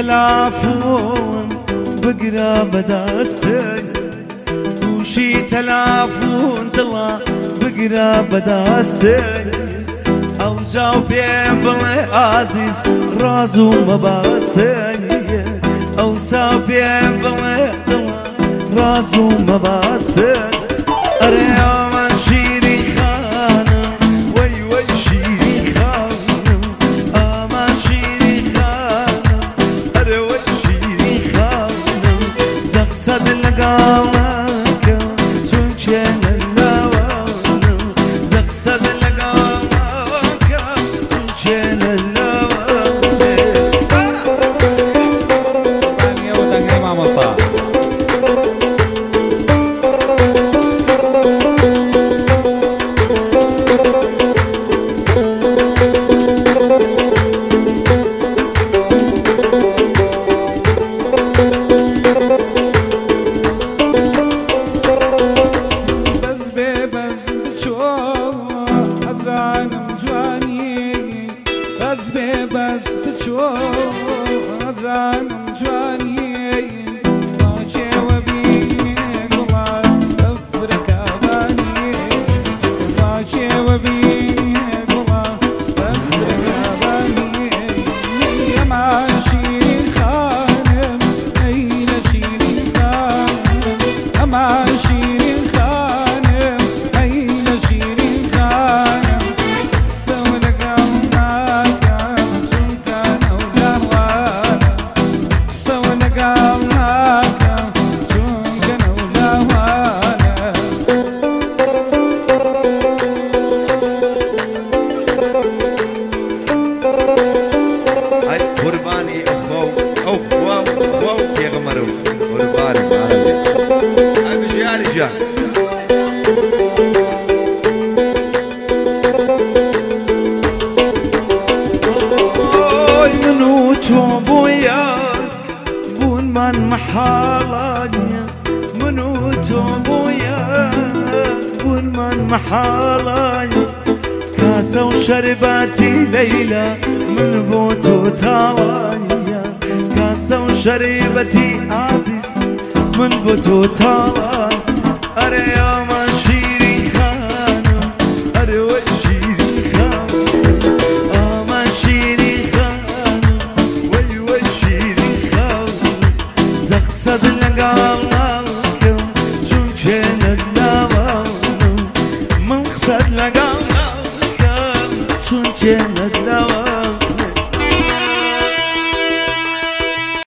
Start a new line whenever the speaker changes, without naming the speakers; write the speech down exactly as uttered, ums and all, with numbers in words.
تلافون بقرابة داسي وشي تلافون طلع بقرابة داسي او جاو بين بلي عزيز رازو مباسي او ساو بين بلي طلع رازو مباسي اريا من شيري خانم وي وي شيري خانم اما شيري خانم اري وي شيري خانم زغسد لقامك تنشن اللوانم زغسد لقامك تنشن اللوانم
يا ودك يا ماما صح بس بس بتشوف أزانم جواني ما جوا بيك وما أفرك أباني ما جوا بيك وما أفرك أباني يا ما شيري خانم أين شيري خانم يا ما شيري خانم أين شيري خانم
قرباني اخو اخو اخو يغمروا قرباني عربي ابي يا رجال منو توب وياك بون من محالانيا منو توب وياك بون من محالانيا كاسة وشرباتي ليلى من بوتو تالانيا كاسة وشربتي عزيز من بوتو تالان أري يا ما شيري خانم أري وشيري خانم أما شيري خانم وي وشيري خانم زغسد لقاكم شو كان اللوانم من خسد لقاكم شو كان اللوانم